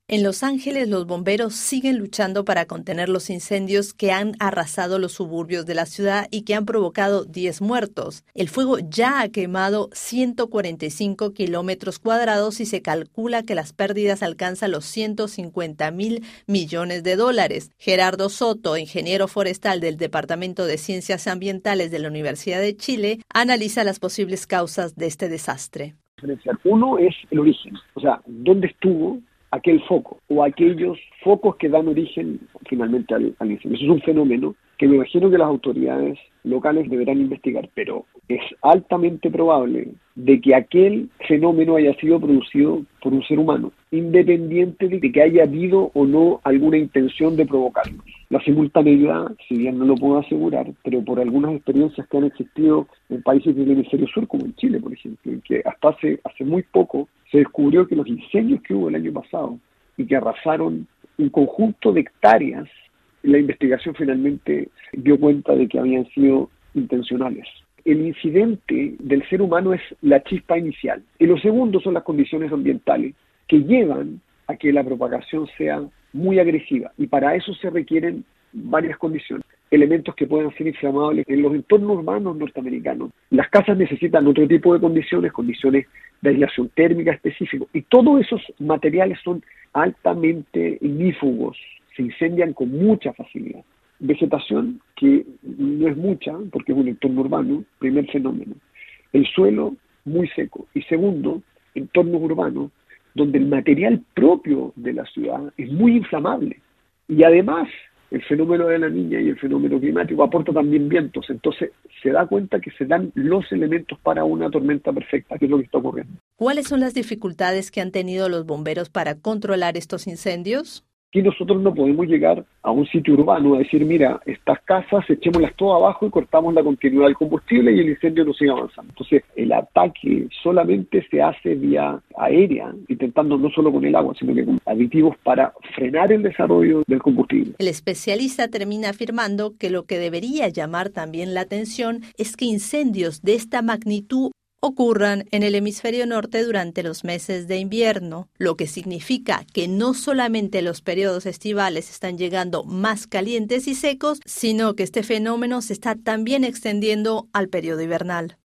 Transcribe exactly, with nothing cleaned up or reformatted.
En Los Ángeles, los bomberos siguen luchando para contener los incendios que han arrasado los suburbios de la ciudad y que han provocado diez muertos. El fuego ya ha quemado ciento cuarenta y cinco kilómetros cuadrados y se calcula que las pérdidas alcanzan los ciento cincuenta mil millones de dólares. Gerardo Soto, ingeniero forestal del Departamento de Ciencias Ambientales de la Universidad de Chile, analiza las posibles causas de este desastre. Uno es el origen, o sea, ¿dónde estuvo aquel foco o aquellos focos que dan origen finalmente al, al incendio? Eso es un fenómeno que me imagino que las autoridades locales deberán investigar, pero es altamente probable de que aquel fenómeno haya sido producido por un ser humano, independiente de que haya habido o no alguna intención de provocarlo. La simultaneidad, si bien no lo puedo asegurar, pero por algunas experiencias que han existido en países del hemisferio sur, como en Chile, por ejemplo, en que hasta hace, hace muy poco se descubrió que los incendios que hubo el año pasado y que arrasaron un conjunto de hectáreas, la investigación finalmente dio cuenta de que habían sido intencionales. El incidente del ser humano es la chispa inicial. Y lo segundo son las condiciones ambientales que llevan a que la propagación sea muy agresiva. Y para eso se requieren varias condiciones. Elementos que puedan ser inflamables en los entornos urbanos norteamericanos. Las casas necesitan otro tipo de condiciones, condiciones de aislación térmica específicos. Y todos esos materiales son altamente ignífugos. Se incendian con mucha facilidad. Vegetación, que no es mucha, porque es un entorno urbano, primer fenómeno. El suelo, muy seco. Y segundo, entornos urbanos, donde el material propio de la ciudad es muy inflamable. Y además, el fenómeno de la niña y el fenómeno climático aporta también vientos. Entonces, se da cuenta que se dan los elementos para una tormenta perfecta, que es lo que está ocurriendo. ¿Cuáles son las dificultades que han tenido los bomberos para controlar estos incendios? Y nosotros no podemos llegar a un sitio urbano a decir, mira, estas casas echémoslas todas abajo y cortamos la continuidad del combustible y el incendio no sigue avanzando. Entonces, el ataque solamente se hace vía aérea, intentando no solo con el agua, sino que con aditivos para frenar el desarrollo del combustible. El especialista termina afirmando que lo que debería llamar también la atención es que incendios de esta magnitud ocurran en el hemisferio norte durante los meses de invierno, lo que significa que no solamente los periodos estivales están llegando más calientes y secos, sino que este fenómeno se está también extendiendo al periodo invernal.